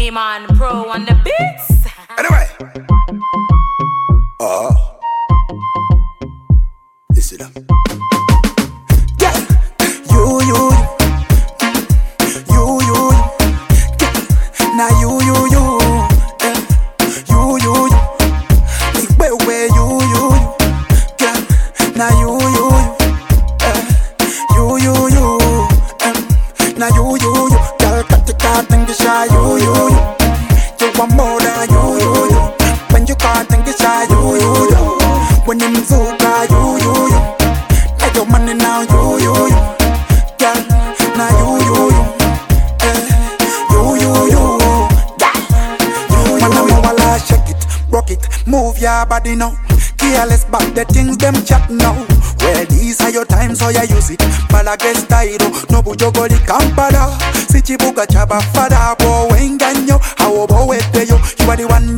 Benny Man Pro on the beats. Anyway. Listen up. Yeah. You. Now you. Big way, you. Yeah. Now you. Now you. Girl, cut the card, think you shy, you. You want more than you. When you can't think you shy, you. When you move, you. Like your money now, you. Girl, now you. Wanna shake it, rock it, move your body now. Careless about the things them chat now. Well, these are your times, so you use it. Malagues tairo, no bujogoli kampada. Sichibuga chaba fada, bo wenganyo. How about yo? You are the one.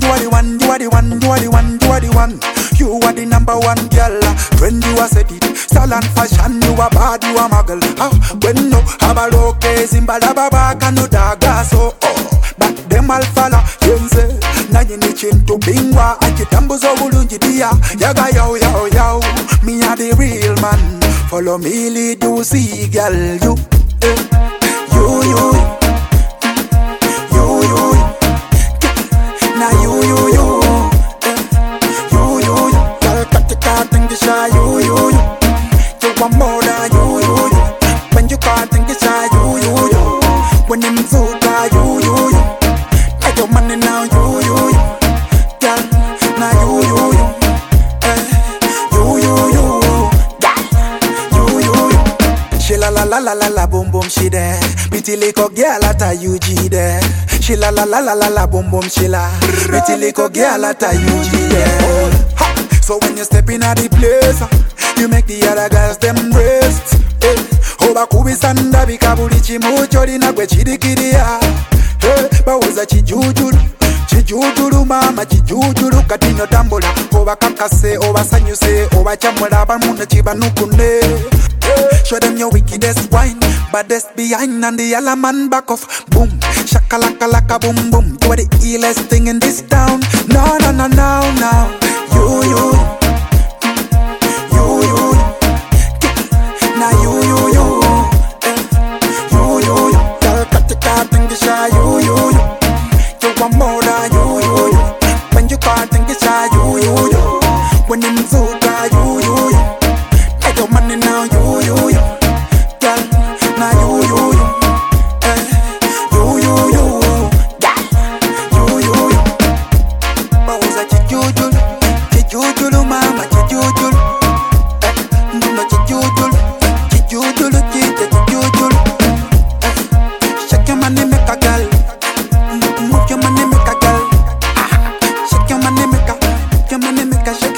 You are the number one girl. When you are set it, style and fashion, you are bad, you are muggle. When no, abaloke, zimbalababa, kano daga, so but them all falla, yenze. Na yini chintu bingwa, achitambu zo bulunji dia. Yaga yo, me are the real man. Follow me, lead you, see girl, you. You. Now you. Girl, cut the card, think you shy, you. You want more than you. When you can't think you shy, you. When you move, you. Like your money now, you. Girl, now you. She la boom boom she there. Pretty little girl at a UG there. She la boom boom she la. Pretty little girl at a UG there. So when you step in at the place, you make the other girls them rest. Oba kubisanda bikabuli chimucho linagwe chidikiria. Bawoza chijujulu mama chijujulu katino tambula. Oba kakase oba sanyuse oba chamula bamuna chibanukune. Show them your wickedest wine, baddest behind and the yellow man back off. Boom, shakalaka boom boom. You are the illest thing in this town. No. You. Now you. Girl, cut the card, think you shy, you. You want more than you. When you can't think you shy, you. When you move, you. Like your money now, you. Girl, now you. Bawuza chijujulu mama chijujulu. No chijujulu. Shake your money, make a girl. Move your money, make a girl. Shake your money, make a. Shake your money, make a.